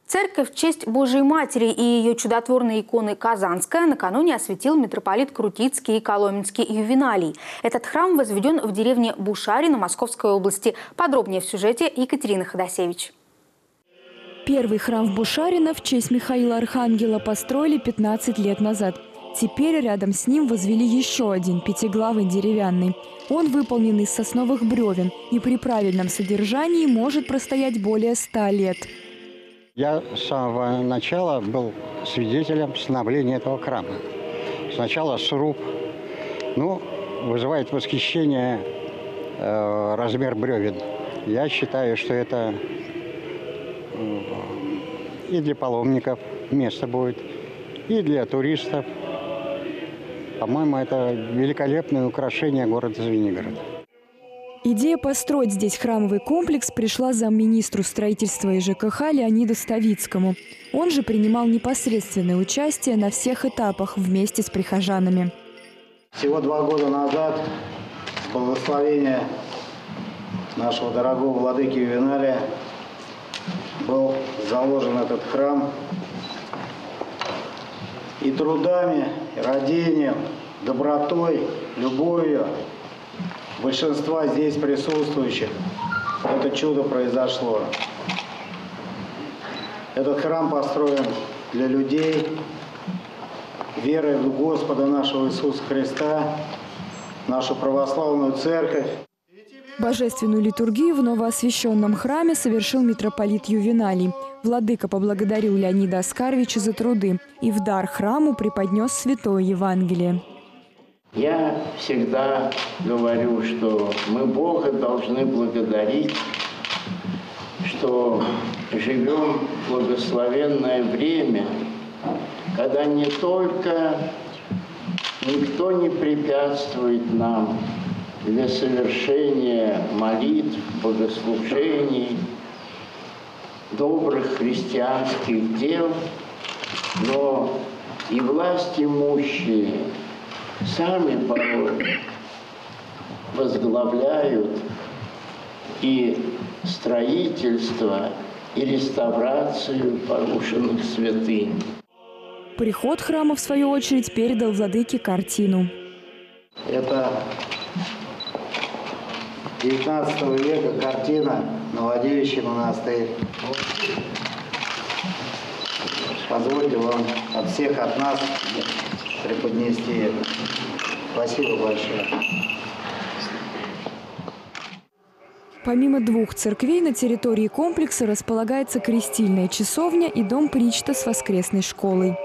Церковь в честь Божией Матери и ее чудотворной иконы Казанская накануне осветил митрополит Крутицкий и Коломенский Ювеналий. Этот храм возведен в деревне Бушарино Московской области. Подробнее в сюжете Екатерины Ходосевич. Первый храм в Бушарино в честь Михаила Архангела построили 15 лет назад. Теперь рядом с ним возвели еще один, пятиглавый деревянный. Он выполнен из сосновых бревен и при правильном содержании может простоять более 100 лет. Я с самого начала был свидетелем становления этого храма. Сначала сруб. Вызывает восхищение размер бревен. Я считаю, что это и для паломников место будет, и для туристов. По-моему, это великолепное украшение города Звенигорода. Идея построить здесь храмовый комплекс пришла замминистру строительства и ЖКХ Леониду Ставицкому. Он же принимал непосредственное участие на всех этапах вместе с прихожанами. Всего 2 года назад с благословения нашего дорогого владыки Ювеналия был заложен этот храм. И трудами, и рвением, добротой, любовью большинства здесь присутствующих это чудо произошло. Этот храм построен для людей, верой в Господа нашего Иисуса Христа, нашу православную церковь. Божественную литургию в новоосвященном храме совершил митрополит Ювеналий. Владыка поблагодарил Леонида Оскаровича за труды и в дар храму преподнес Святое Евангелие. Я всегда говорю, что мы Бога должны благодарить, что живем в благословенное время, когда не только никто не препятствует нам для совершения молитв, богослужений, добрых христианских дел, но и власть имущие сами порой возглавляют и строительство, и реставрацию порушенных святынь. Приход храма, в свою очередь, передал владыке картину. Это 19 века картина «Новодевичий монастырь». Позвольте вам от всех, от нас преподнести это. Спасибо большое. Помимо 2 церквей на территории комплекса располагается крестильная часовня и дом причта с воскресной школой.